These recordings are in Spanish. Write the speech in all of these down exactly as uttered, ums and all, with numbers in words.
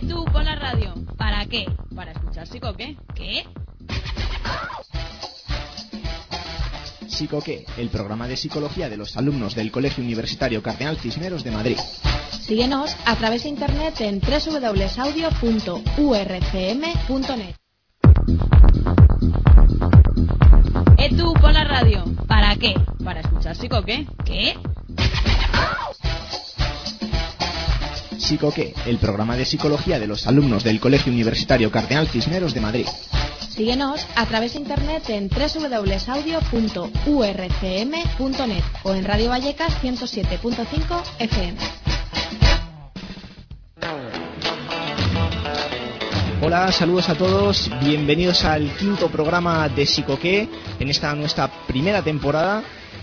tú pon la radio. ¿Para qué? ¿Para escuchar Psicoqué? ¿Qué? Psicoqué, el programa de psicología de los alumnos del Colegio Universitario Cardenal Cisneros de Madrid. Síguenos a través de internet en doble u doble u doble u punto audio punto u r c m punto net. Eh, tú pon la radio. ¿Para qué? ¿Para escuchar Psicoqué? ¿Qué? Psicoqué, el programa de psicología de los alumnos del Colegio Universitario Cardenal Cisneros de Madrid. Síguenos a través de internet en doble u doble u doble u punto audio punto u r c m punto net o en Radio Vallecas ciento siete punto cinco F M. Hola, saludos a todos, bienvenidos al quinto programa de Psicoqué en esta nuestra primera temporada.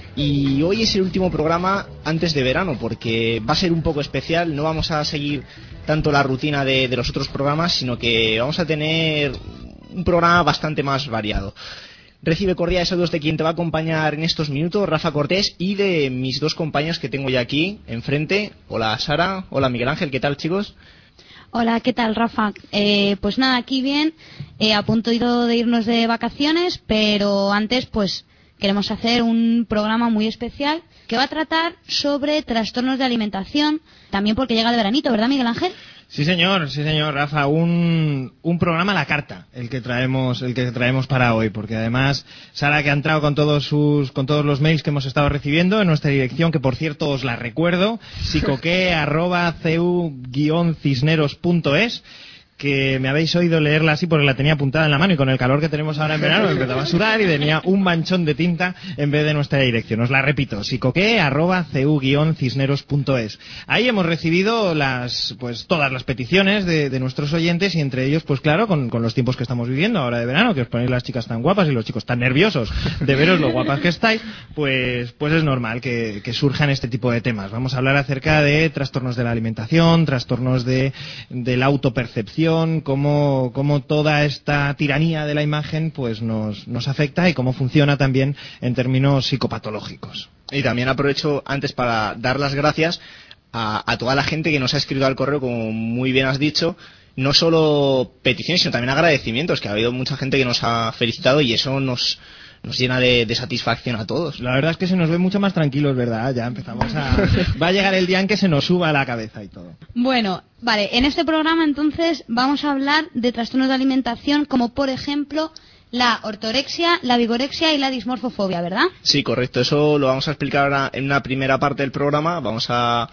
Y hoy es el último programa antes de verano, porque va a ser un poco especial. No vamos a seguir tanto la rutina de, de los otros programas, sino que vamos a tener un programa bastante más variado. Recibe cordiales saludos de quien te va a acompañar en estos minutos, Rafa Cortés, y de mis dos compañeros que tengo ya aquí enfrente. Hola Sara, hola Miguel Ángel, ¿qué tal, chicos? Hola, ¿qué tal, Rafa? Eh, pues nada, aquí bien, eh, a punto de irnos de vacaciones, pero antes pues queremos hacer un programa muy especial que va a tratar sobre trastornos de alimentación, también porque llega el veranito, ¿verdad, Miguel Ángel? Sí, señor, sí, señor, Rafa, un, un programa a la carta, el que traemos, el que traemos para hoy, porque además Sara, que ha entrado con todos sus, con todos los mails que hemos estado recibiendo en nuestra dirección, que por cierto os la recuerdo, psicoqué arroba c u guion cisneros punto es, que me habéis oído leerla así porque la tenía apuntada en la mano y con el calor que tenemos ahora en verano me empezaba a sudar y tenía un manchón de tinta en vez de nuestra dirección. Os la repito, psicoqué arroba c u guion cisneros punto es. Ahí hemos recibido las, pues todas las peticiones de, de nuestros oyentes y entre ellos, pues claro, con, con los tiempos que estamos viviendo ahora de verano, que os ponéis las chicas tan guapas y los chicos tan nerviosos de veros lo guapas que estáis, pues, pues es normal que, que surjan este tipo de temas. Vamos a hablar acerca de trastornos de la alimentación, trastornos de, de la autopercepción, Cómo, cómo toda esta tiranía de la imagen pues nos, nos afecta y cómo funciona también en términos psicopatológicos. Y también aprovecho antes para dar las gracias a, a toda la gente que nos ha escrito al correo, como muy bien has dicho, no solo peticiones, sino también agradecimientos, que ha habido mucha gente que nos ha felicitado y eso nos... nos llena de, de satisfacción a todos. La verdad es que se nos ve mucho más tranquilos, ¿verdad? Ya empezamos a... Va a llegar el día en que se nos suba la cabeza y todo. Bueno, vale, en este programa entonces vamos a hablar de trastornos de alimentación como por ejemplo la ortorexia, la vigorexia y la dismorfofobia, ¿verdad? Sí, correcto. Eso lo vamos a explicar ahora en una primera parte del programa. Vamos a,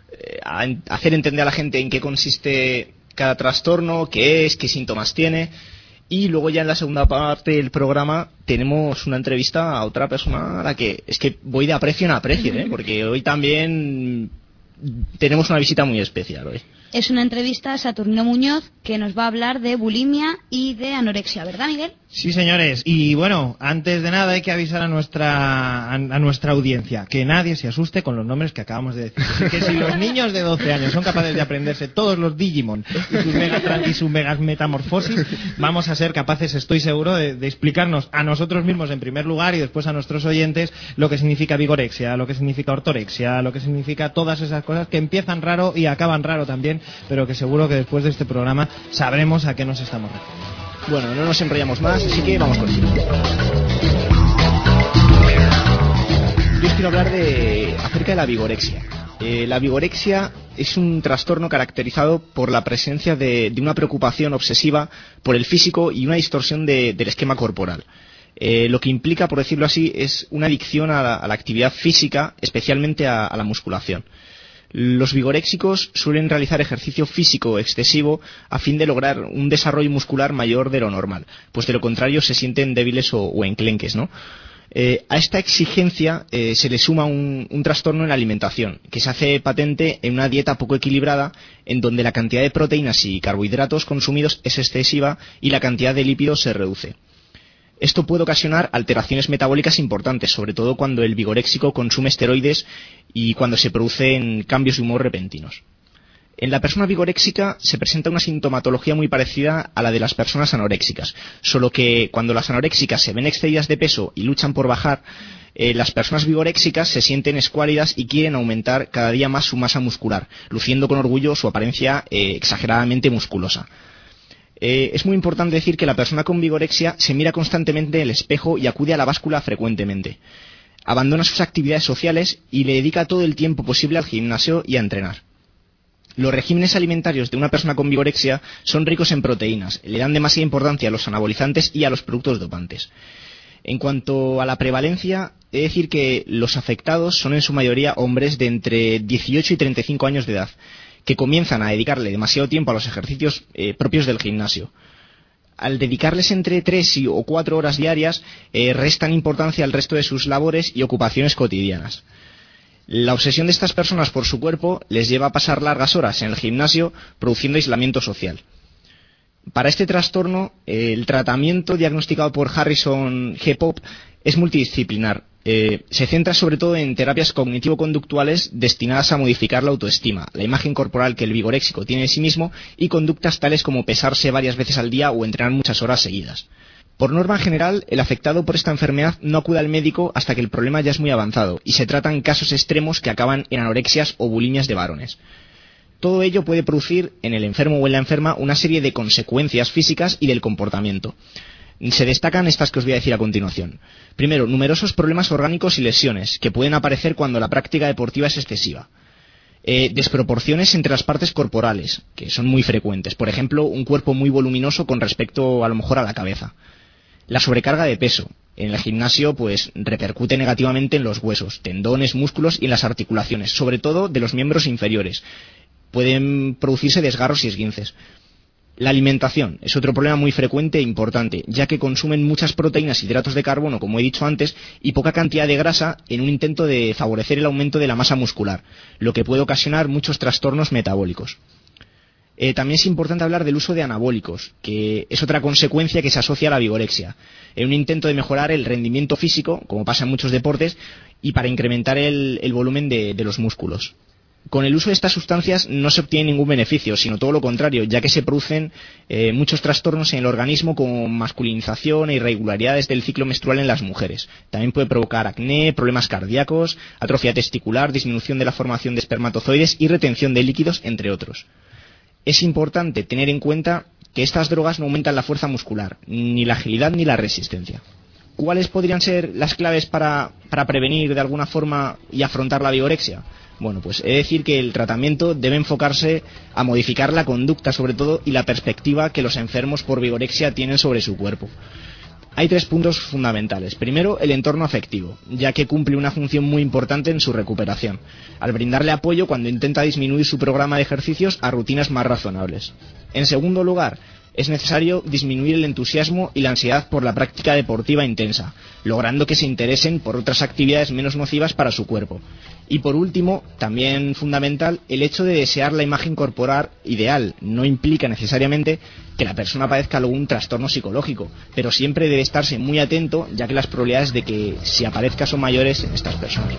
a hacer entender a la gente en qué consiste cada trastorno, qué es, qué síntomas tiene. Y luego ya en la segunda parte del programa tenemos una entrevista a otra persona a la que es que voy de aprecio en aprecio, ¿eh? Porque hoy también tenemos una visita muy especial hoy. Es una entrevista a Saturnino Muñoz que nos va a hablar de bulimia y de anorexia, ¿verdad, Miguel? Sí, señores. Y bueno, antes de nada hay que avisar a nuestra a, a nuestra audiencia que nadie se asuste con los nombres que acabamos de decir. Así que si los niños de doce años son capaces de aprenderse todos los Digimon y sus megas, y sus megas metamorfosis, vamos a ser capaces, estoy seguro, de, de explicarnos a nosotros mismos en primer lugar y después a nuestros oyentes lo que significa vigorexia, lo que significa ortorexia, lo que significa todas esas cosas que empiezan raro y acaban raro también, pero que seguro que después de este programa sabremos a qué nos estamos refiriendo. Bueno, no nos enrollamos más, así que vamos con ello. Yo os quiero hablar de acerca de la vigorexia. Eh, la vigorexia es un trastorno caracterizado por la presencia de, de una preocupación obsesiva por el físico y una distorsión de, del esquema corporal. Eh, lo que implica, por decirlo así, es una adicción a la, a la actividad física, especialmente a, a la musculación. Los vigoréxicos suelen realizar ejercicio físico excesivo a fin de lograr un desarrollo muscular mayor de lo normal, pues de lo contrario se sienten débiles o, o enclenques, ¿no? Eh, a esta exigencia eh, se le suma un, un trastorno en la alimentación, que se hace patente en una dieta poco equilibrada, en donde la cantidad de proteínas y carbohidratos consumidos es excesiva y la cantidad de lípidos se reduce. Esto puede ocasionar alteraciones metabólicas importantes, sobre todo cuando el vigoréxico consume esteroides y cuando se producen cambios de humor repentinos. En la persona vigoréxica se presenta una sintomatología muy parecida a la de las personas anoréxicas, solo que cuando las anoréxicas se ven excedidas de peso y luchan por bajar, eh, las personas vigoréxicas se sienten escuálidas y quieren aumentar cada día más su masa muscular, luciendo con orgullo su apariencia eh, exageradamente musculosa. Eh, es muy importante decir que la persona con vigorexia se mira constantemente en el espejo y acude a la báscula frecuentemente. Abandona sus actividades sociales y le dedica todo el tiempo posible al gimnasio y a entrenar. Los regímenes alimentarios de una persona con vigorexia son ricos en proteínas, le dan demasiada importancia a los anabolizantes y a los productos dopantes. En cuanto a la prevalencia, he de decir que los afectados son en su mayoría hombres de entre dieciocho y treinta y cinco años de edad, que comienzan a dedicarle demasiado tiempo a los ejercicios eh, propios del gimnasio. Al dedicarles entre tres o cuatro horas diarias, eh, restan importancia al resto de sus labores y ocupaciones cotidianas. La obsesión de estas personas por su cuerpo les lleva a pasar largas horas en el gimnasio produciendo aislamiento social. Para este trastorno, el tratamiento diagnosticado por Harrison G. Pop es multidisciplinar. Eh, se centra sobre todo en terapias cognitivo-conductuales destinadas a modificar la autoestima, la imagen corporal que el vigoréxico tiene de sí mismo y conductas tales como pesarse varias veces al día o entrenar muchas horas seguidas. Por norma general, el afectado por esta enfermedad no acude al médico hasta que el problema ya es muy avanzado y se tratan casos extremos que acaban en anorexias o bulimias de varones. Todo ello puede producir en el enfermo o en la enferma una serie de consecuencias físicas y del comportamiento. Se destacan estas que os voy a decir a continuación. Primero, numerosos problemas orgánicos y lesiones que pueden aparecer cuando la práctica deportiva es excesiva. Eh, desproporciones entre las partes corporales, que son muy frecuentes. Por ejemplo, un cuerpo muy voluminoso con respecto a lo mejor a la cabeza. La sobrecarga de peso. En el gimnasio pues repercute negativamente en los huesos, tendones, músculos y en las articulaciones, sobre todo de los miembros inferiores. Pueden producirse desgarros y esguinces. La alimentación es otro problema muy frecuente e importante, ya que consumen muchas proteínas y hidratos de carbono, como he dicho antes, y poca cantidad de grasa en un intento de favorecer el aumento de la masa muscular, lo que puede ocasionar muchos trastornos metabólicos. Eh, también es importante hablar del uso de anabólicos, que es otra consecuencia que se asocia a la vigorexia, en un intento de mejorar el rendimiento físico, como pasa en muchos deportes, y para incrementar el, el volumen de, de los músculos. Con el uso de estas sustancias no se obtiene ningún beneficio, sino todo lo contrario, ya que se producen eh, muchos trastornos en el organismo como masculinización e irregularidades del ciclo menstrual en las mujeres. También puede provocar acné, problemas cardíacos, atrofia testicular, disminución de la formación de espermatozoides y retención de líquidos, entre otros. Es importante tener en cuenta que estas drogas no aumentan la fuerza muscular, ni la agilidad ni la resistencia. ¿Cuáles podrían ser las claves para, para prevenir de alguna forma y afrontar la vigorexia? Bueno, pues he de decir que el tratamiento debe enfocarse a modificar la conducta, sobre todo, y la perspectiva que los enfermos por vigorexia tienen sobre su cuerpo. Hay tres puntos fundamentales. Primero, el entorno afectivo, ya que cumple una función muy importante en su recuperación, al brindarle apoyo cuando intenta disminuir su programa de ejercicios a rutinas más razonables. En segundo lugar, es necesario disminuir el entusiasmo y la ansiedad por la práctica deportiva intensa, logrando que se interesen por otras actividades menos nocivas para su cuerpo. Y por último, también fundamental, el hecho de desear la imagen corporal ideal no implica necesariamente que la persona padezca algún trastorno psicológico, pero siempre debe estarse muy atento, ya que las probabilidades de que se aparezca son mayores en estas personas.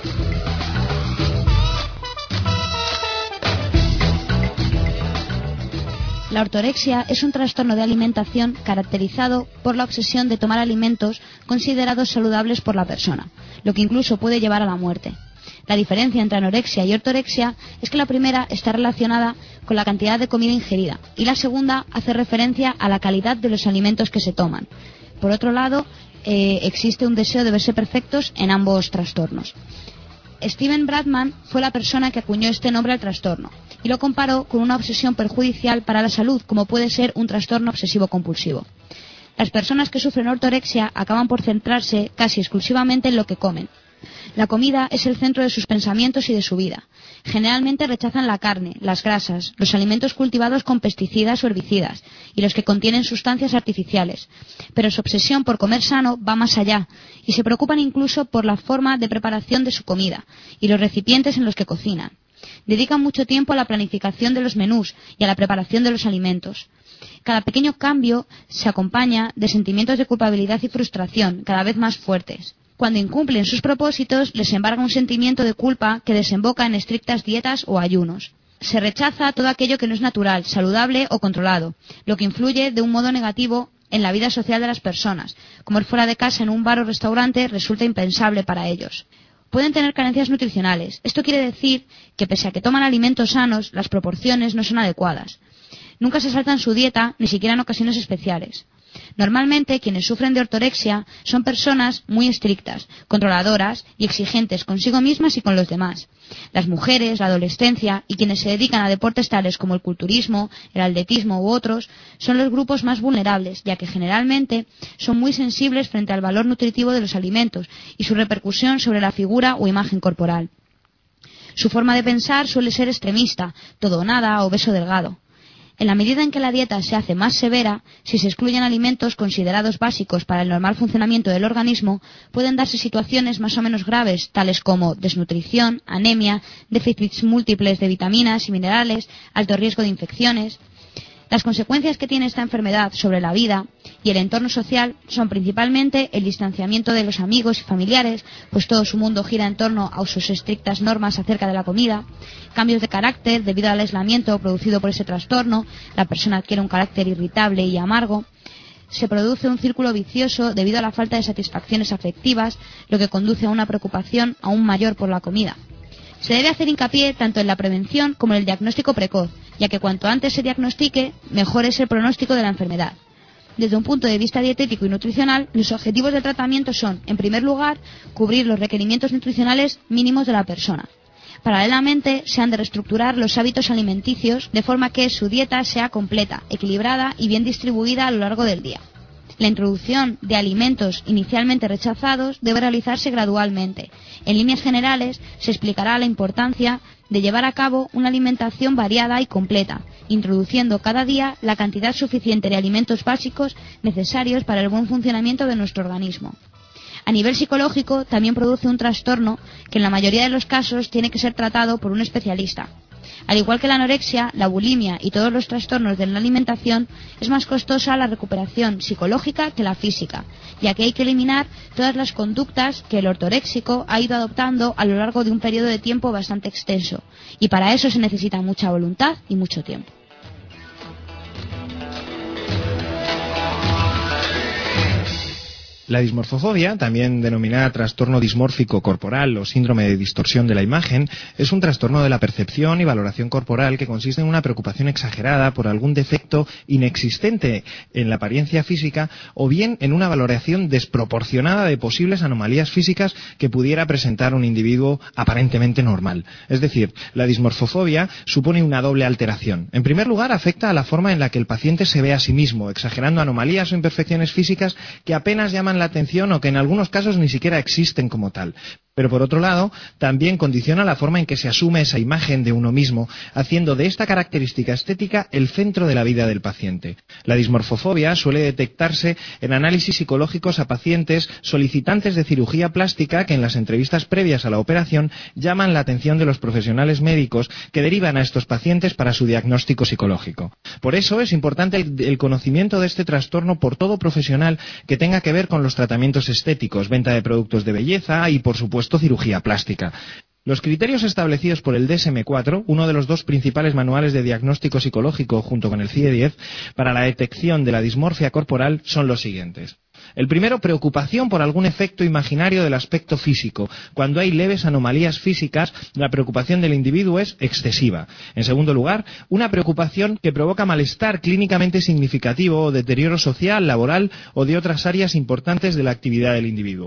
La ortorexia es un trastorno de alimentación caracterizado por la obsesión de tomar alimentos considerados saludables por la persona, lo que incluso puede llevar a la muerte. La diferencia entre anorexia y ortorexia es que la primera está relacionada con la cantidad de comida ingerida y la segunda hace referencia a la calidad de los alimentos que se toman. Por otro lado, eh, existe un deseo de verse perfectos en ambos trastornos. Steven Bradman fue la persona que acuñó este nombre al trastorno y lo comparó con una obsesión perjudicial para la salud, como puede ser un trastorno obsesivo-compulsivo. Las personas que sufren ortorexia acaban por centrarse casi exclusivamente en lo que comen. La comida es el centro de sus pensamientos y de su vida. Generalmente rechazan la carne, las grasas, los alimentos cultivados con pesticidas o herbicidas y los que contienen sustancias artificiales. Pero su obsesión por comer sano va más allá y se preocupan incluso por la forma de preparación de su comida y los recipientes en los que cocinan. Dedican mucho tiempo a la planificación de los menús y a la preparación de los alimentos. Cada pequeño cambio se acompaña de sentimientos de culpabilidad y frustración cada vez más fuertes. Cuando incumplen sus propósitos, les embarga un sentimiento de culpa que desemboca en estrictas dietas o ayunos. Se rechaza todo aquello que no es natural, saludable o controlado, lo que influye de un modo negativo en la vida social de las personas. Comer fuera de casa en un bar o restaurante resulta impensable para ellos. Pueden tener carencias nutricionales. Esto quiere decir que pese a que toman alimentos sanos, las proporciones no son adecuadas. Nunca se saltan su dieta, ni siquiera en ocasiones especiales. Normalmente, quienes sufren de ortorexia son personas muy estrictas, controladoras y exigentes consigo mismas y con los demás. Las mujeres, la adolescencia y quienes se dedican a deportes tales como el culturismo, el atletismo u otros son los grupos más vulnerables, ya que generalmente son muy sensibles frente al valor nutritivo de los alimentos y su repercusión sobre la figura o imagen corporal. Su forma de pensar suele ser extremista, todo o nada, obeso delgado. En la medida en que la dieta se hace más severa, si se excluyen alimentos considerados básicos para el normal funcionamiento del organismo, pueden darse situaciones más o menos graves, tales como desnutrición, anemia, déficits múltiples de vitaminas y minerales, alto riesgo de infecciones. Las consecuencias que tiene esta enfermedad sobre la vida y el entorno social son principalmente el distanciamiento de los amigos y familiares, pues todo su mundo gira en torno a sus estrictas normas acerca de la comida, cambios de carácter debido al aislamiento producido por ese trastorno, la persona adquiere un carácter irritable y amargo, se produce un círculo vicioso debido a la falta de satisfacciones afectivas, lo que conduce a una preocupación aún mayor por la comida. Se debe hacer hincapié tanto en la prevención como en el diagnóstico precoz, ya que cuanto antes se diagnostique, mejor es el pronóstico de la enfermedad. Desde un punto de vista dietético y nutricional, los objetivos del tratamiento son, en primer lugar, cubrir los requerimientos nutricionales mínimos de la persona. Paralelamente, se han de reestructurar los hábitos alimenticios de forma que su dieta sea completa, equilibrada y bien distribuida a lo largo del día. La introducción de alimentos inicialmente rechazados debe realizarse gradualmente. En líneas generales, se explicará la importancia de llevar a cabo una alimentación variada y completa, introduciendo cada día la cantidad suficiente de alimentos básicos necesarios para el buen funcionamiento de nuestro organismo. A nivel psicológico, también produce un trastorno que en la mayoría de los casos tiene que ser tratado por un especialista. Al igual que la anorexia, la bulimia y todos los trastornos de la alimentación, es más costosa la recuperación psicológica que la física, ya que hay que eliminar todas las conductas que el ortoréxico ha ido adoptando a lo largo de un periodo de tiempo bastante extenso, y para eso se necesita mucha voluntad y mucho tiempo. La dismorfofobia, también denominada trastorno dismórfico corporal o síndrome de distorsión de la imagen, es un trastorno de la percepción y valoración corporal que consiste en una preocupación exagerada por algún defecto inexistente en la apariencia física o bien en una valoración desproporcionada de posibles anomalías físicas que pudiera presentar un individuo aparentemente normal. Es decir, la dismorfofobia supone una doble alteración. En primer lugar, afecta a la forma en la que el paciente se ve a sí mismo, exagerando anomalías o imperfecciones físicas que apenas llaman la atención o que en algunos casos ni siquiera existen como tal. Pero por otro lado, también condiciona la forma en que se asume esa imagen de uno mismo, haciendo de esta característica estética el centro de la vida del paciente. La dismorfofobia suele detectarse en análisis psicológicos a pacientes solicitantes de cirugía plástica que en las entrevistas previas a la operación llaman la atención de los profesionales médicos que derivan a estos pacientes para su diagnóstico psicológico. Por eso es importante el, el conocimiento de este trastorno por todo profesional que tenga que ver con los tratamientos estéticos, venta de productos de belleza y, por supuesto, cirugía plástica. Los criterios establecidos por el D S M cuatro, uno de los dos principales manuales de diagnóstico psicológico junto con el C I E diez, para la detección de la dismorfia corporal son los siguientes. El primero, preocupación por algún efecto imaginario del aspecto físico. Cuando hay leves anomalías físicas, la preocupación del individuo es excesiva. En segundo lugar, una preocupación que provoca malestar clínicamente significativo o deterioro social, laboral o de otras áreas importantes de la actividad del individuo.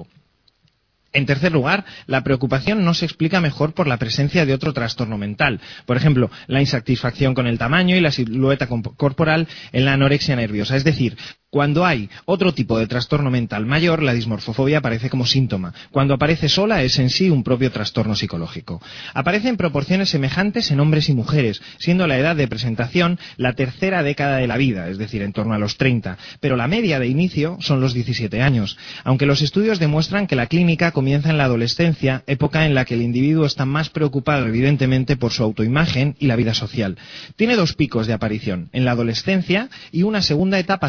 En tercer lugar, la preocupación no se explica mejor por la presencia de otro trastorno mental. Por ejemplo, la insatisfacción con el tamaño y la silueta corporal en la anorexia nerviosa. Es decir, cuando hay otro tipo de trastorno mental mayor, la dismorfofobia aparece como síntoma. Cuando aparece sola, es en sí un propio trastorno psicológico. Aparece en proporciones semejantes en hombres y mujeres, siendo la edad de presentación la tercera década de la vida, es decir, en torno a los treinta. Pero la media de inicio son los diecisiete años. Aunque los estudios demuestran que la clínica comienza en la adolescencia, época en la que el individuo está más preocupado evidentemente por su autoimagen y la vida social. Tiene dos picos de aparición, en la adolescencia y una segunda etapa solo en mujeres.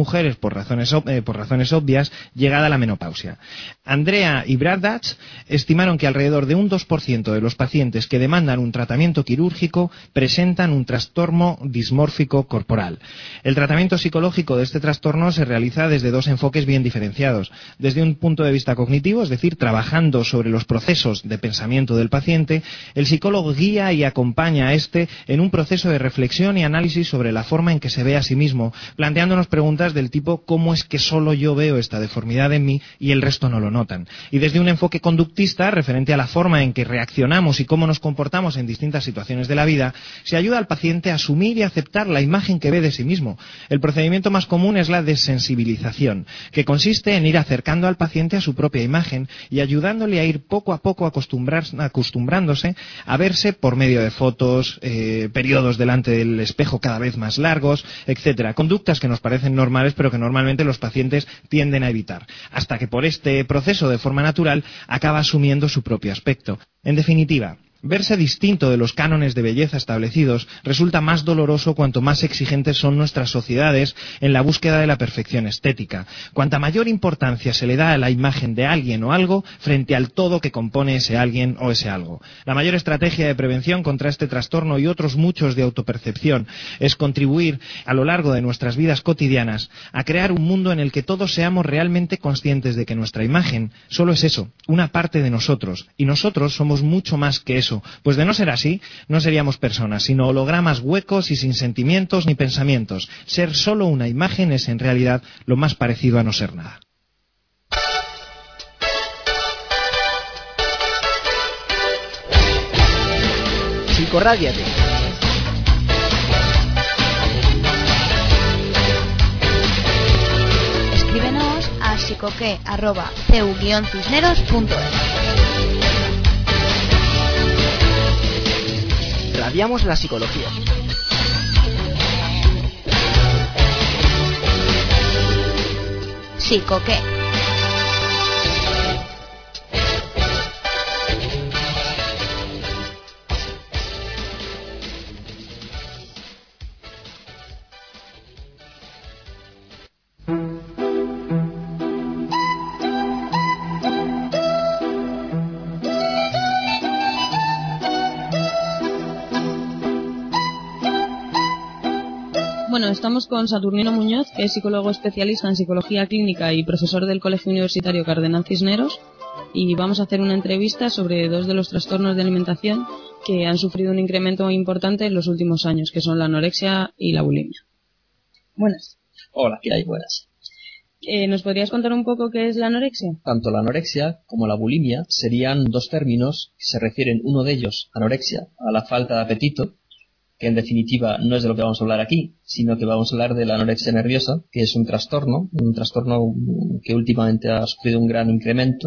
mujeres por razones, eh, por razones obvias llegada la menopausia. Andrea y Bradach estimaron que alrededor de un dos por ciento de los pacientes que demandan un tratamiento quirúrgico presentan un trastorno dismórfico corporal. El tratamiento psicológico de este trastorno se realiza desde dos enfoques bien diferenciados. Desde un punto de vista cognitivo, es decir, trabajando sobre los procesos de pensamiento del paciente, el psicólogo guía y acompaña a este en un proceso de reflexión y análisis sobre la forma en que se ve a sí mismo, planteándonos preguntas del tipo ¿cómo es que solo yo veo esta deformidad en mí y el resto no lo notan? Y desde un enfoque conductista, referente a la forma en que reaccionamos y cómo nos comportamos en distintas situaciones de la vida, se ayuda al paciente a asumir y aceptar la imagen que ve de sí mismo. El procedimiento más común es la desensibilización, que consiste en ir acercando al paciente a su propia imagen y ayudándole a ir poco a poco acostumbrar, acostumbrándose a verse por medio de fotos, eh, periodos delante del espejo cada vez más largos, etcétera. Conductas que nos parecen normales, pero que normalmente los pacientes tienden a evitar, hasta que por este proceso de forma natural acaba asumiendo su propio aspecto. En definitiva, verse distinto de los cánones de belleza establecidos resulta más doloroso cuanto más exigentes son nuestras sociedades en la búsqueda de la perfección estética. Cuanta mayor importancia se le da a la imagen de alguien o algo frente al todo que compone ese alguien o ese algo. La mayor estrategia de prevención contra este trastorno y otros muchos de autopercepción es contribuir a lo largo de nuestras vidas cotidianas a crear un mundo en el que todos seamos realmente conscientes de que nuestra imagen solo es eso, una parte de nosotros, y nosotros somos mucho más que eso. Pues de no ser así, no seríamos personas, sino hologramas huecos y sin sentimientos ni pensamientos. Ser solo una imagen es en realidad lo más parecido a no ser nada. Psicorrádiate. Escríbenos a psicoque arroba cu guion cisneros punto es. Radiamos la psicología. Psicoque. Bueno, estamos con Saturnino Muñoz, que es psicólogo especialista en psicología clínica y profesor del Colegio Universitario Cardenal Cisneros, y vamos a hacer una entrevista sobre dos de los trastornos de alimentación que han sufrido un incremento importante en los últimos años, que son la anorexia y la bulimia. Buenas. Hola, ¿qué hay? Buenas. Eh, ¿Nos podrías contar un poco qué es la anorexia? Tanto la anorexia como la bulimia serían dos términos que se refieren, uno de ellos, anorexia, a la falta de apetito, que en definitiva no es de lo que vamos a hablar aquí, sino que vamos a hablar de la anorexia nerviosa, que es un trastorno, un trastorno que últimamente ha sufrido un gran incremento,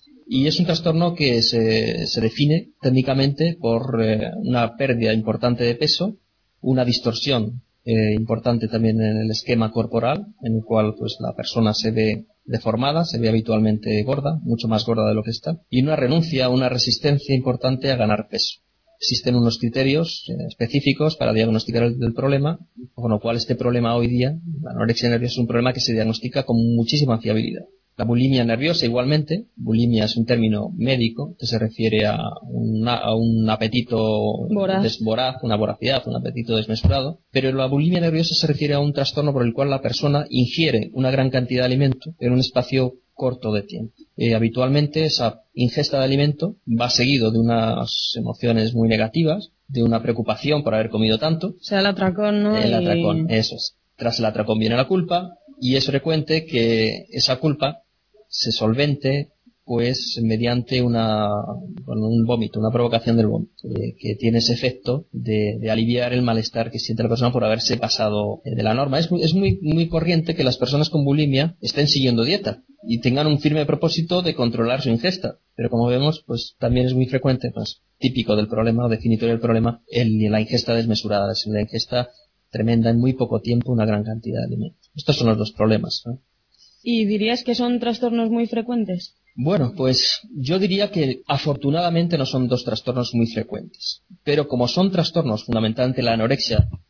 y es un trastorno que se, se define técnicamente por eh, una pérdida importante de peso, una distorsión eh, importante también en el esquema corporal, en el cual pues la persona se ve deformada, se ve habitualmente gorda, mucho más gorda de lo que está, y una renuncia, una resistencia importante a ganar peso. Existen unos criterios eh, específicos para diagnosticar el, el problema, con lo cual este problema hoy día, la anorexia nerviosa, es un problema que se diagnostica con muchísima fiabilidad. La bulimia nerviosa igualmente, bulimia es un término médico que se refiere a, una, a un apetito voraz. desvoraz, una voracidad, un apetito desmesurado, pero la bulimia nerviosa se refiere a un trastorno por el cual la persona ingiere una gran cantidad de alimento en un espacio corto de tiempo. Eh, habitualmente esa ingesta de alimento va seguido de unas emociones muy negativas, de una preocupación por haber comido tanto. O sea, el atracón, ¿no? El y... atracón, eso es. Tras el atracón viene la culpa, y es frecuente que esa culpa se solvente pues mediante una bueno, un vómito, una provocación del vómito, eh, que tiene ese efecto de, de aliviar el malestar que siente la persona por haberse pasado eh, de la norma. Es, es muy, muy corriente que las personas con bulimia estén siguiendo dieta y tengan un firme propósito de controlar su ingesta, pero como vemos, pues también es muy frecuente, pues típico del problema o definitorio del problema, el, la ingesta desmesurada, es la ingesta tremenda en muy poco tiempo, una gran cantidad de alimentos. Estos son los dos problemas, ¿no? ¿Y dirías que son trastornos muy frecuentes? Bueno, pues yo diría que afortunadamente no son dos trastornos muy frecuentes, pero como son trastornos, fundamentalmente la anorexia,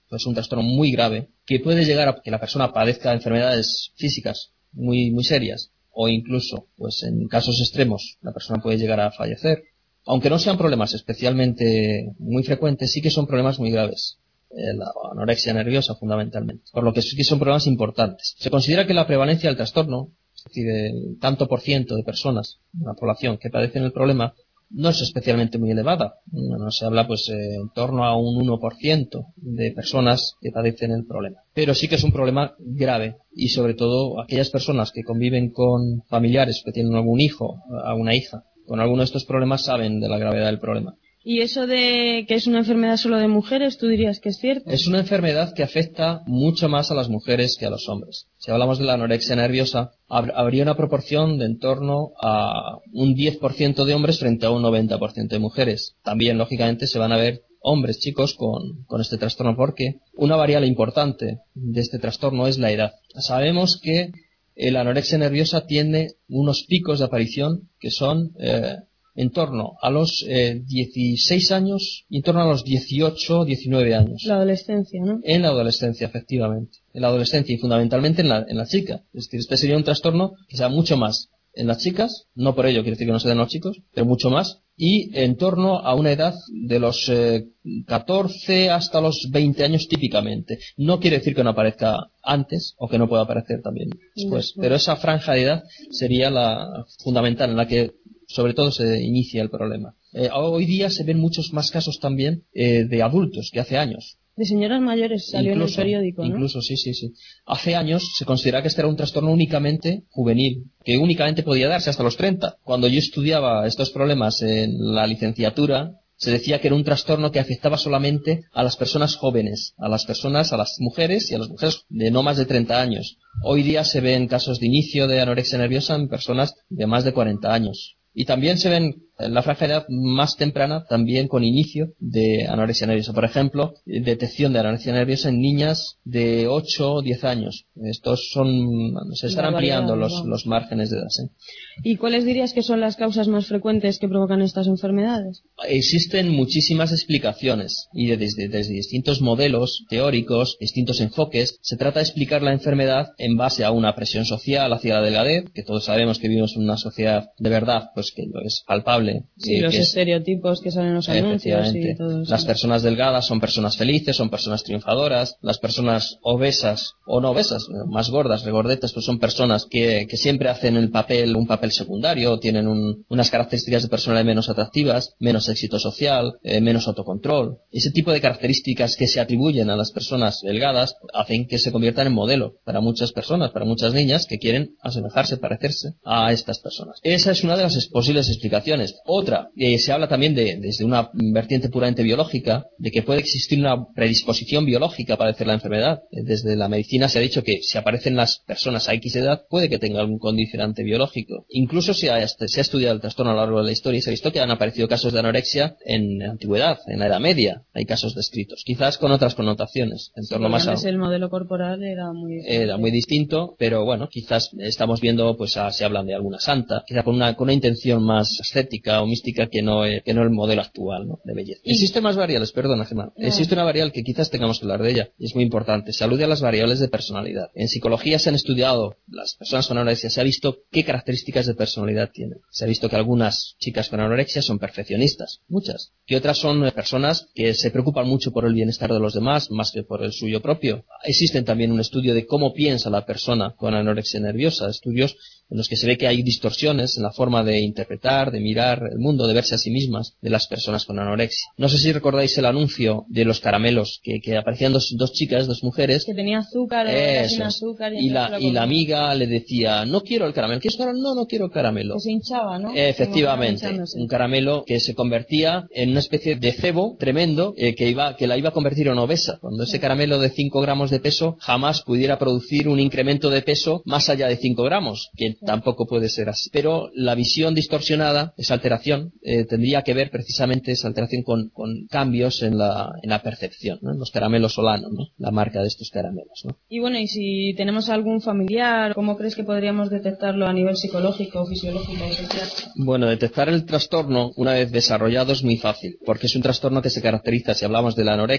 es un trastorno muy grave, que puede llegar a que la persona padezca enfermedades físicas muy, muy serias, o incluso, pues en casos extremos, la persona puede llegar a fallecer. Aunque no sean problemas especialmente muy frecuentes, sí que son problemas muy graves. Eh, la anorexia nerviosa, fundamentalmente. Por lo que sí que son problemas importantes. Se considera que la prevalencia del trastorno, es decir, el tanto por ciento de personas en la población que padecen el problema, no es especialmente muy elevada. No se habla pues eh, en torno a un uno por ciento de personas que padecen el problema. Pero sí que es un problema grave, y sobre todo aquellas personas que conviven con familiares que tienen algún hijo, alguna hija, con alguno de estos problemas, saben de la gravedad del problema. ¿Y eso de que es una enfermedad solo de mujeres, tú dirías que es cierto? Es una enfermedad que afecta mucho más a las mujeres que a los hombres. Si hablamos de la anorexia nerviosa, hab- habría una proporción de en torno a un diez por ciento de hombres frente a un noventa por ciento de mujeres. También, lógicamente, se van a ver hombres, chicos, con, con este trastorno, porque una variable importante de este trastorno es la edad. Sabemos que la anorexia nerviosa tiene unos picos de aparición que son eh, en torno a los eh, dieciséis años y en torno a los dieciocho, diecinueve años. La adolescencia, ¿no? En la adolescencia, efectivamente. En la adolescencia y fundamentalmente en la, en la chica. Es decir, este sería un trastorno que sea mucho más en las chicas, no por ello quiere decir que no se den los chicos, pero mucho más, y en torno a una edad de los eh, catorce hasta los veinte años típicamente. No quiere decir que no aparezca antes o que no pueda aparecer también después, pero esa franja de edad sería la fundamental en la que sobre todo se inicia el problema. Eh, hoy día se ven muchos más casos también eh, de adultos que hace años. De señoras mayores salió incluso, en el periódico, ¿no? Incluso, sí, sí, sí. Hace años se consideraba que este era un trastorno únicamente juvenil, que únicamente podía darse hasta los treinta. Cuando yo estudiaba estos problemas en la licenciatura, se decía que era un trastorno que afectaba solamente a las personas jóvenes, a las personas, a las mujeres y a las mujeres de no más de treinta años. Hoy día se ven casos de inicio de anorexia nerviosa en personas de más de cuarenta años. Y también se ven en la franja de edad más temprana, también con inicio de anorexia nerviosa. Por ejemplo, detección de anorexia nerviosa en niñas de ocho o diez años. Estos son, se están ampliando los, los márgenes de edad, ¿sí? ¿Y cuáles dirías que son las causas más frecuentes que provocan estas enfermedades? Existen muchísimas explicaciones y desde, desde distintos modelos teóricos, distintos enfoques. Se trata de explicar la enfermedad en base a una presión social hacia la delgadez, que todos sabemos que vivimos en una sociedad de verdad, pues que lo es palpable. Sí, eh, los que estereotipos que salen en los anuncios y todo eso. Las personas delgadas son personas felices, son personas triunfadoras. Las personas obesas o no obesas, más gordas, regordetas, pues son personas que, que siempre hacen el papel, un papel secundario, tienen un, unas características de personalidad menos atractivas, menos éxito social, eh, menos autocontrol. Ese tipo de características que se atribuyen a las personas delgadas hacen que se conviertan en modelo para muchas personas, para muchas niñas que quieren asemejarse, parecerse a estas personas. Esa es una de las posibles explicaciones. Otra, eh, se habla también de, desde una vertiente puramente biológica, de que puede existir una predisposición biológica para padecer la enfermedad. Eh, desde la medicina se ha dicho que si aparecen las personas a X edad, puede que tenga algún condicionante biológico. Incluso se ha, se ha estudiado el trastorno a lo largo de la historia y se ha visto que han aparecido casos de anorexia en la antigüedad, en la Edad Media. Hay casos descritos, quizás con otras connotaciones. En sí, torno más a, el modelo corporal era muy distinto. Era muy distinto, pero bueno, quizás estamos viendo, pues a, se hablan de alguna santa, quizás con una, con una intención más estética o mística que no, eh, que no el modelo actual, ¿no?, de belleza. ¿Y? Existen más variables, perdona, Gemma. No. Existe una variable que quizás tengamos que hablar de ella, y es muy importante. Se alude a las variables de personalidad. En psicología se han estudiado las personas con anorexia, se ha visto qué características de personalidad tienen. Se ha visto que algunas chicas con anorexia son perfeccionistas, muchas, que otras son personas que se preocupan mucho por el bienestar de los demás, más que por el suyo propio. Existen también un estudio de cómo piensa la persona con anorexia nerviosa, estudios en los que se ve que hay distorsiones en la forma de interpretar, de mirar el mundo, de verse a sí mismas, de las personas con anorexia. No sé si recordáis el anuncio de los caramelos, que, que aparecían dos, dos chicas, dos mujeres. Que tenía azúcar o era sin azúcar. Y, y, la, y la amiga le decía, no quiero el caramelo. ¿Quieres caramelo? No, no quiero el caramelo. Que se hinchaba, ¿no? Eh, efectivamente. Un caramelo que se convertía en una especie de cebo tremendo, eh, que iba, que la iba a convertir en obesa. Cuando ese caramelo de cinco gramos de peso jamás pudiera producir un incremento de peso más allá de cinco gramos, que tampoco puede ser así. Pero la visión distorsionada, esa alteración, eh, tendría que ver precisamente esa alteración con, con cambios en la, en la percepción, ¿no? En los caramelos Solano, ¿no?, la marca de estos caramelos, ¿no? Y bueno, y si tenemos algún familiar, ¿cómo crees que podríamos detectarlo a nivel psicológico, fisiológico o social? Bueno, detectar el trastorno una vez desarrollado es muy fácil, porque es un trastorno que se caracteriza, si hablamos de la anorexia,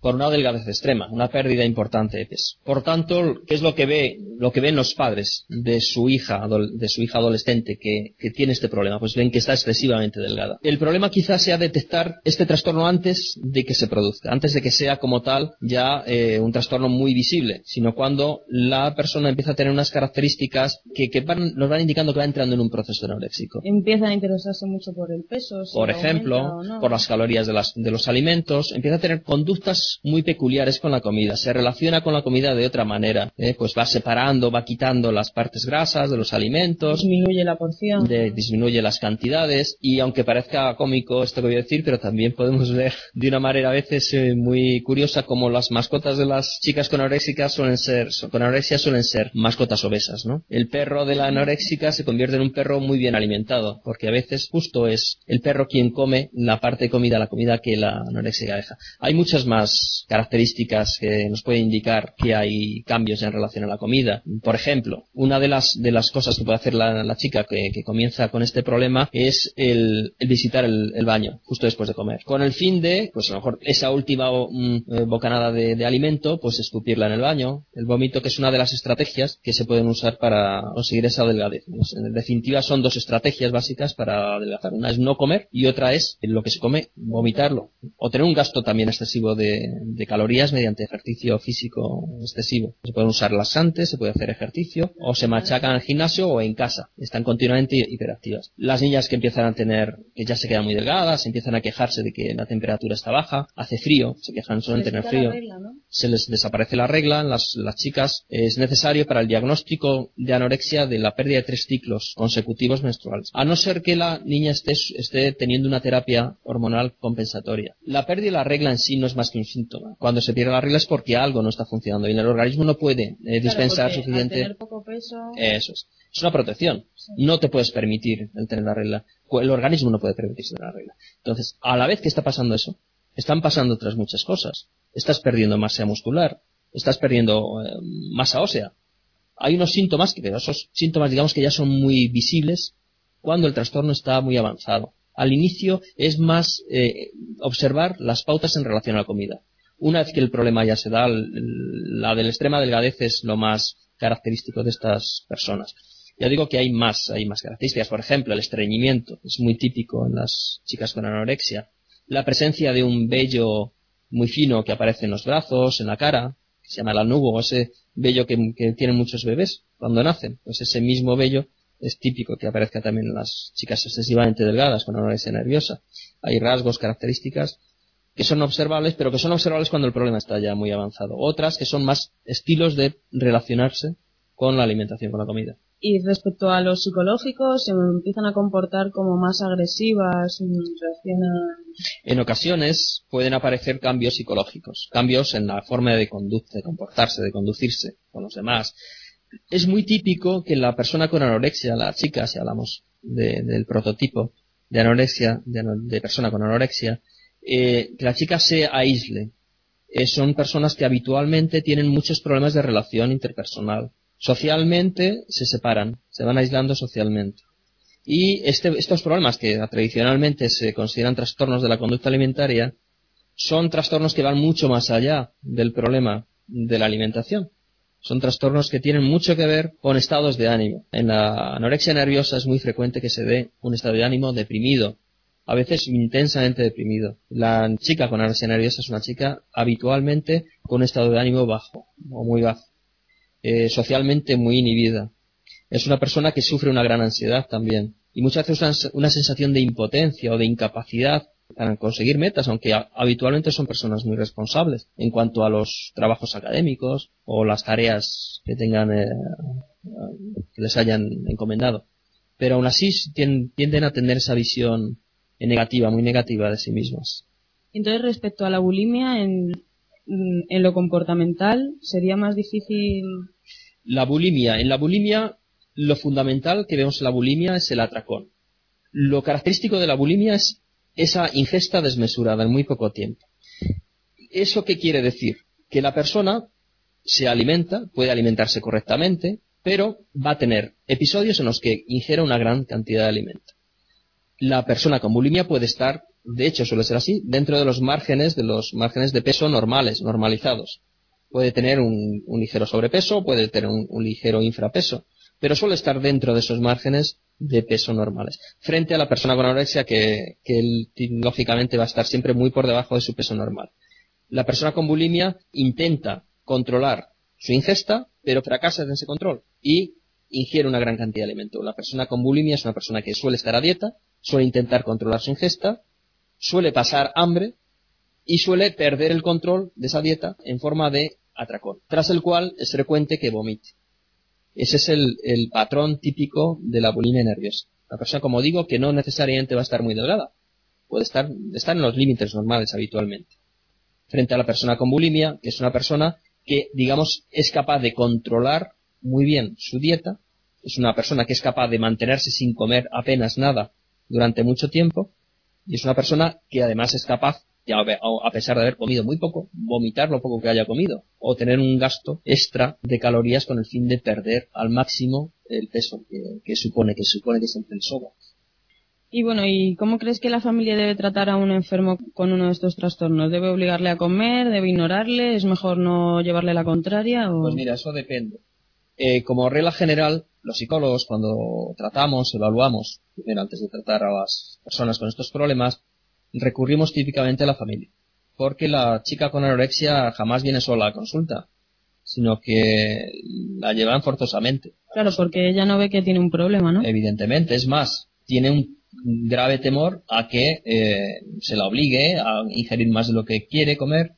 por una delgadez extrema, una pérdida importante de peso. Por tanto, ¿qué es lo que ve, lo que ven los padres de su hija, de su hija adolescente que, que tiene este problema? Pues ven que está excesivamente delgada. El problema quizás sea detectar este trastorno antes de que se produzca, antes de que sea como tal ya eh, un trastorno muy visible, sino cuando la persona empieza a tener unas características que, que van, nos van indicando que va entrando en un proceso anoréxico. Empieza a interesarse mucho por el peso, si por ejemplo, no. por las calorías de, las, de los alimentos, empieza a tener conductas muy peculiares con la comida, se relaciona con la comida de otra manera, ¿eh? Pues va separando, va quitando las partes grasas de los alimentos, disminuye la porción, de, disminuye las cantidades, y aunque parezca cómico esto que voy a decir, pero también podemos ver de una manera a veces eh, muy curiosa como las mascotas de las chicas con anorexia suelen ser, con anorexia suelen ser mascotas obesas, ¿no? El perro de la anoréxica se convierte en un perro muy bien alimentado, porque a veces justo es el perro quien come la parte de comida, la comida que la anoréxica deja. Hay muchas más características que nos pueden indicar que hay cambios en relación a la comida. Por ejemplo, una de las de las cosas que puede hacer la, la chica que, que comienza con este problema es el, el visitar el, el baño justo después de comer, con el fin de, pues a lo mejor esa última um, bocanada de, de alimento, pues escupirla en el baño, el vómito, que es una de las estrategias que se pueden usar para conseguir esa delgadez. En definitiva, son dos estrategias básicas para adelgazar. Una es no comer y otra es lo que se come, vomitarlo, o tener un gasto también excesivo de de calorías mediante ejercicio físico excesivo. Se pueden usar laxantes, se puede hacer ejercicio, o se machacan en el gimnasio o en casa. Están continuamente hiperactivas. Las niñas que empiezan a tener, que ya se quedan muy delgadas, empiezan a quejarse de que la temperatura está baja, hace frío, se quejan suelen tener frío. Regla, ¿no? Se les desaparece la regla, las, las chicas, es necesario para el diagnóstico de anorexia de la pérdida de tres ciclos consecutivos menstruales, a no ser que la niña esté, esté teniendo una terapia hormonal compensatoria. La pérdida de la regla en sí no es más que un síntoma. Cuando se pierde la regla es porque algo no está funcionando y el organismo no puede eh, dispensar claro, suficiente. Al tener poco peso... Eso es. Es una protección. Sí. No te puedes permitir el tener la regla. El organismo no puede permitirse tener la regla. Entonces, a la vez que está pasando eso, están pasando otras muchas cosas. Estás perdiendo masa muscular, estás perdiendo eh, masa ósea. Hay unos síntomas, que esos síntomas digamos que ya son muy visibles cuando el trastorno está muy avanzado. Al inicio es más eh, observar las pautas en relación a la comida. Una vez que el problema ya se da, la de la extrema delgadez es lo más característico de estas personas. Ya digo que hay más, hay más características. Por ejemplo, el estreñimiento es muy típico en las chicas con anorexia. La presencia de un vello muy fino que aparece en los brazos, en la cara, que se llama el anugo, ese vello que, que tienen muchos bebés cuando nacen. Pues ese mismo vello es típico que aparezca también en las chicas excesivamente delgadas con anorexia nerviosa. Hay rasgos, características que son observables, pero que son observables cuando el problema está ya muy avanzado. Otras que son más estilos de relacionarse con la alimentación, con la comida. Y respecto a los psicológicos, se empiezan a comportar como más agresivas, reaccionan... En ocasiones pueden aparecer cambios psicológicos, cambios en la forma de, condu- de comportarse, de conducirse con los demás. Es muy típico que la persona con anorexia, la chica, si hablamos de, del prototipo de anorexia, de, de persona con anorexia, eh, que la chica se aísle. Eh, son personas que habitualmente tienen muchos problemas de relación interpersonal. Socialmente se separan, se van aislando socialmente. Y este, estos problemas que tradicionalmente se consideran trastornos de la conducta alimentaria son trastornos que van mucho más allá del problema de la alimentación. Son trastornos que tienen mucho que ver con estados de ánimo. En la anorexia nerviosa es muy frecuente que se dé un estado de ánimo deprimido, a veces intensamente deprimido. La chica con anorexia nerviosa es una chica habitualmente con un estado de ánimo bajo o muy bajo. Eh, socialmente muy inhibida. Es una persona que sufre una gran ansiedad también. Y muchas veces una, una sensación de impotencia o de incapacidad para conseguir metas, aunque a, habitualmente son personas muy responsables en cuanto a los trabajos académicos o las tareas que tengan, eh, que les hayan encomendado. Pero aún así tienden, tienden a tener esa visión negativa, muy negativa de sí mismas. Entonces, respecto a la bulimia, en en lo comportamental sería más difícil. La bulimia, en la bulimia lo fundamental que vemos en la bulimia es el atracón. Lo característico de la bulimia es esa ingesta desmesurada en muy poco tiempo. ¿Eso qué quiere decir? Que la persona se alimenta, puede alimentarse correctamente, pero va a tener episodios en los que ingiere una gran cantidad de alimento. La persona con bulimia puede estar de hecho suele ser así, dentro de los márgenes, de los márgenes de peso normales, normalizados. Puede tener un, un ligero sobrepeso, puede tener un, un ligero infrapeso, pero suele estar dentro de esos márgenes de peso normales. Frente a la persona con anorexia que, que él, lógicamente va a estar siempre muy por debajo de su peso normal. La persona con bulimia intenta controlar su ingesta, pero fracasa en ese control y ingiere una gran cantidad de alimento. La persona con bulimia es una persona que suele estar a dieta, suele intentar controlar su ingesta, suele pasar hambre y suele perder el control de esa dieta en forma de atracón, tras el cual es frecuente que vomite. Ese es el, el patrón típico de la bulimia nerviosa. La persona, como digo, que no necesariamente va a estar muy delgada, puede estar, estar en los límites normales habitualmente. Frente a la persona con bulimia, que es una persona que, digamos, es capaz de controlar muy bien su dieta, es una persona que es capaz de mantenerse sin comer apenas nada durante mucho tiempo, y es una persona que además es capaz, a pesar de haber comido muy poco, vomitar lo poco que haya comido, o tener un gasto extra de calorías con el fin de perder al máximo el peso que, que supone, que supone que es el soba. Y bueno, ¿y cómo crees que la familia debe tratar a un enfermo con uno de estos trastornos? ¿Debe obligarle a comer? ¿Debe ignorarle? ¿Es mejor no llevarle la contraria? ¿O? Pues mira, eso depende. Eh, como regla general, los psicólogos, cuando tratamos, evaluamos, primero antes de tratar a las personas con estos problemas, recurrimos típicamente a la familia. Porque la chica con anorexia jamás viene sola a consulta, sino que la llevan forzosamente. Claro, porque ella no ve que tiene un problema, ¿no? Evidentemente, es más, tiene un grave temor a que eh, se la obligue a ingerir más de lo que quiere comer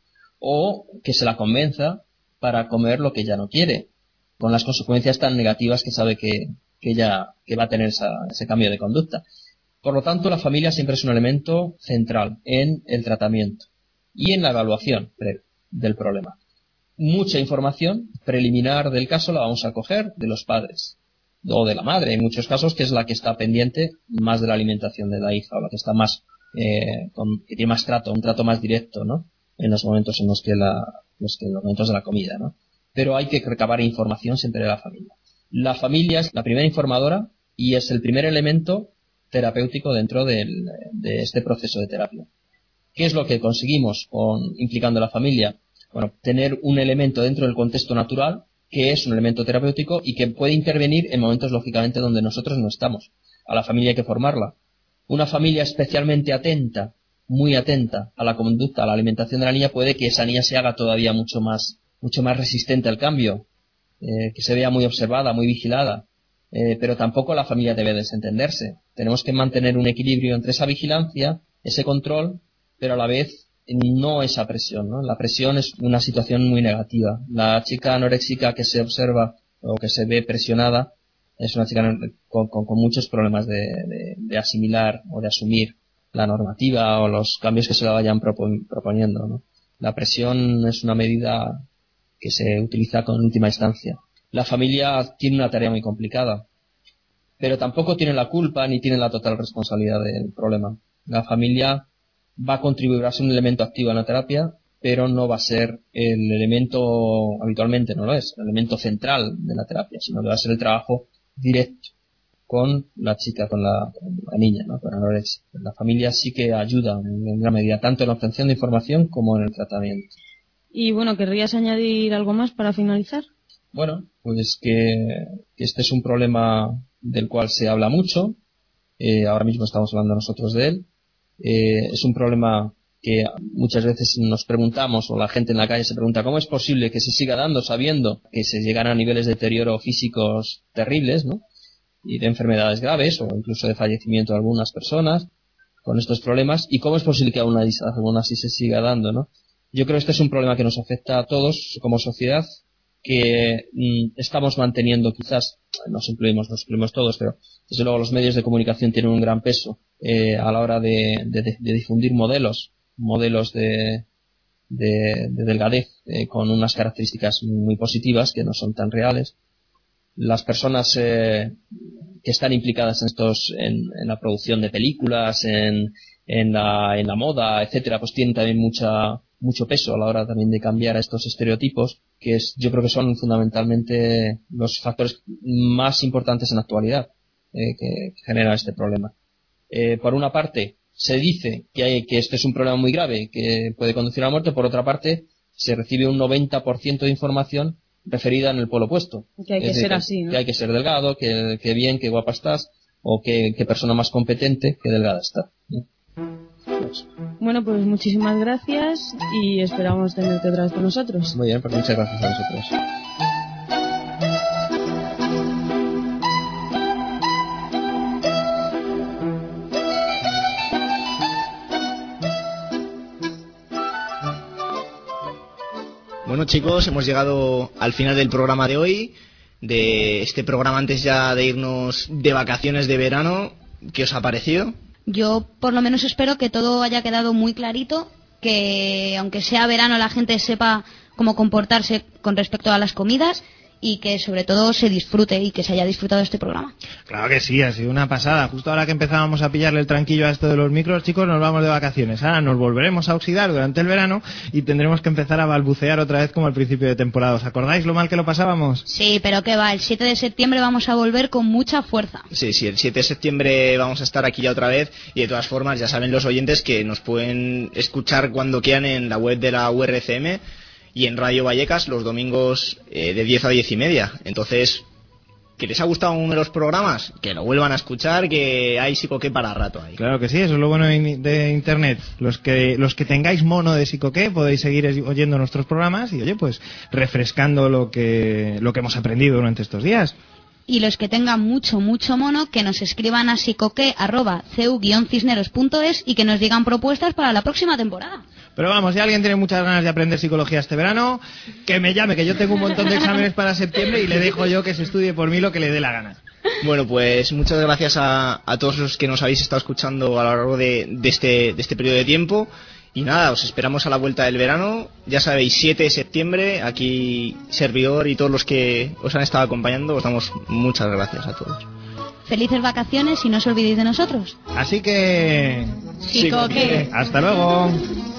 o que se la convenza para comer lo que ella no quiere, con las consecuencias tan negativas que sabe que, que ella que va a tener esa, ese cambio de conducta. Por lo tanto, la familia siempre es un elemento central en el tratamiento y en la evaluación del problema. Mucha información preliminar del caso la vamos a coger de los padres o de la madre, en muchos casos, que es la que está pendiente más de la alimentación de la hija o la que está más, eh, con, que tiene más trato, un trato más directo, ¿no? En los momentos en los que la, los que, los momentos de la comida, ¿no? Pero hay que recabar información siempre de la familia. La familia es la primera informadora y es el primer elemento terapéutico dentro del, de este proceso de terapia. ¿Qué es lo que conseguimos con implicando a la familia? Bueno, tener un elemento dentro del contexto natural que es un elemento terapéutico y que puede intervenir en momentos lógicamente donde nosotros no estamos. A la familia hay que formarla. Una familia especialmente atenta, muy atenta a la conducta, a la alimentación de la niña, puede que esa niña se haga todavía mucho más, mucho más resistente al cambio, eh, que se vea muy observada, muy vigilada. Eh, pero tampoco la familia debe desentenderse. Tenemos que mantener un equilibrio entre esa vigilancia, ese control, pero a la vez no esa presión, ¿no? La presión es una situación muy negativa. La chica anoréxica que se observa o que se ve presionada es una chica con, con, con muchos problemas de, de, de asimilar o de asumir la normativa o los cambios que se le vayan proponiendo, ¿no? La presión es una medida que se utiliza con última instancia. La familia tiene una tarea muy complicada, pero tampoco tiene la culpa ni tiene la total responsabilidad del problema. La familia va a contribuir a ser un elemento activo en la terapia, pero no va a ser el elemento, habitualmente no lo es, el elemento central de la terapia, sino que va a ser el trabajo directo con la chica, con la, con la niña, ¿no? Con anorexia. La familia sí que ayuda en gran medida, tanto en la obtención de información como en el tratamiento. Y bueno, ¿querrías añadir algo más para finalizar? Bueno, pues que, que este es un problema del cual se habla mucho, eh, ahora mismo estamos hablando nosotros de él, eh, es un problema que muchas veces nos preguntamos, o la gente en la calle se pregunta, ¿cómo es posible que se siga dando sabiendo que se llegan a niveles de deterioro físicos terribles, ¿no? Y de enfermedades graves, o incluso de fallecimiento de algunas personas con estos problemas, y cómo es posible que aún así, aún así se siga dando, ¿no? Yo creo que este es un problema que nos afecta a todos como sociedad, que mm, estamos manteniendo, quizás, nos incluimos, nos incluimos todos, pero desde luego los medios de comunicación tienen un gran peso eh, a la hora de, de, de difundir modelos, modelos de, de, de delgadez eh, con unas características muy positivas que no son tan reales. Las personas eh, que están implicadas en estos, en, en la producción de películas, en, en la, en la moda, etcétera, pues tienen también mucha mucho peso a la hora también de cambiar a estos estereotipos, que es, yo creo que son fundamentalmente los factores más importantes en la actualidad eh, que generan este problema. Eh, por una parte, se dice que, hay, que este es un problema muy grave, que puede conducir a la muerte. Por otra parte, se recibe un noventa por ciento de información referida en el polo opuesto. Que hay que es ser decir, así, ¿no? Que hay que ser delgado, que, que bien, que guapa estás, o que, que persona más competente, que delgada está. Pues. Bueno, pues muchísimas gracias y esperamos tenerte otra vez con nosotros. Muy bien, pues muchas gracias a vosotros. Bueno, chicos, hemos llegado al final del programa de hoy, de este programa antes ya de irnos de vacaciones de verano. ¿Qué os ha parecido? Yo por lo menos espero que todo haya quedado muy clarito, que aunque sea verano la gente sepa cómo comportarse con respecto a las comidas y que sobre todo se disfrute y que se haya disfrutado este programa. Claro que sí, ha sido una pasada. Justo ahora que empezábamos a pillarle el tranquillo a esto de los micros, chicos, nos vamos de vacaciones. Ahora nos volveremos a oxidar durante el verano y tendremos que empezar a balbucear otra vez como al principio de temporada. ¿Os acordáis lo mal que lo pasábamos? Sí, pero que va, el siete de septiembre vamos a volver con mucha fuerza. Sí, sí, el siete de septiembre vamos a estar aquí ya otra vez y de todas formas ya saben los oyentes que nos pueden escuchar cuando quieran en la web de la U R C M y en Radio Vallecas los domingos eh, de diez a diez y media. Entonces, ¿que les ha gustado uno de los programas? Que lo vuelvan a escuchar, que hay psicoqué para rato ahí. Claro que sí, eso es lo bueno de internet. Los que los que tengáis mono de psicoqué podéis seguir oyendo nuestros programas y, oye, pues refrescando lo que lo que hemos aprendido durante estos días. Y los que tengan mucho, mucho mono, que nos escriban a psicoqué arroba c u guion cisneros punto es y que nos digan propuestas para la próxima temporada. Pero vamos, si alguien tiene muchas ganas de aprender psicología este verano, que me llame, que yo tengo un montón de exámenes para septiembre y le dejo yo que se estudie por mí lo que le dé la gana. Bueno, pues muchas gracias a, a todos los que nos habéis estado escuchando a lo largo de, de, este, de este periodo de tiempo. Y nada, os esperamos a la vuelta del verano. Ya sabéis, siete de septiembre, aquí servidor y todos los que os han estado acompañando, os damos muchas gracias a todos. Felices vacaciones y no os olvidéis de nosotros. Así que... Psicoqué. Hasta luego.